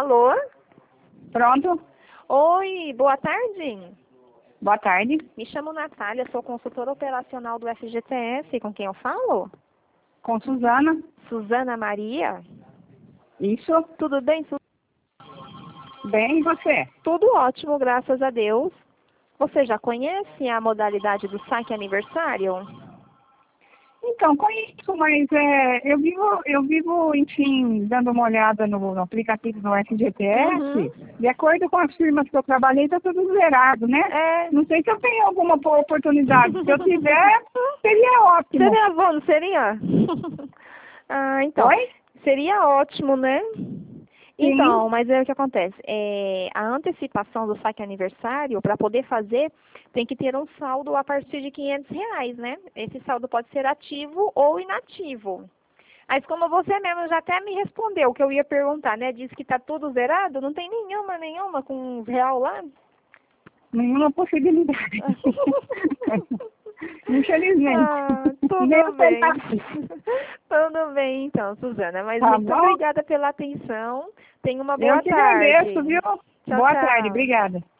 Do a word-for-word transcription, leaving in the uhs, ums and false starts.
Alô? Pronto. Oi, boa tarde. Boa tarde. Me chamo Natália, sou consultora operacional do F G T S. Com quem eu falo? Com Suzana. Suzana Maria. Isso. Tudo bem, Su? Bem, e você? Tudo ótimo, graças a Deus. Você já conhece a modalidade do saque aniversário? Então, conheço, mas é, eu vivo, eu vivo, enfim, dando uma olhada no, no aplicativo do F G T S. Uhum. De acordo com as firmas que eu trabalhei, está tudo zerado, né? É. Não sei se eu tenho alguma oportunidade. Se eu tiver, seria ótimo. Seria bom, não seria? ah, então. Oi? Seria ótimo, né? Sim. Então, mas é o que acontece. É, a antecipação do saque aniversário, para poder fazer, tem que ter um saldo a partir de quinhentos reais, né? Esse saldo pode ser ativo ou inativo. Mas como você mesmo já até me respondeu o que eu ia perguntar, né? Disse que está tudo zerado, não tem nenhuma, nenhuma com uns real lá? Nenhuma possibilidade. Infelizmente. Ah, tudo Nem bem. tentativa. Tudo bem, então, Suzana. Mas Tá muito bom? obrigada pela atenção. Tenha uma Eu boa te tarde. agradeço, viu? Tchau, Boa tarde, tchau. obrigada.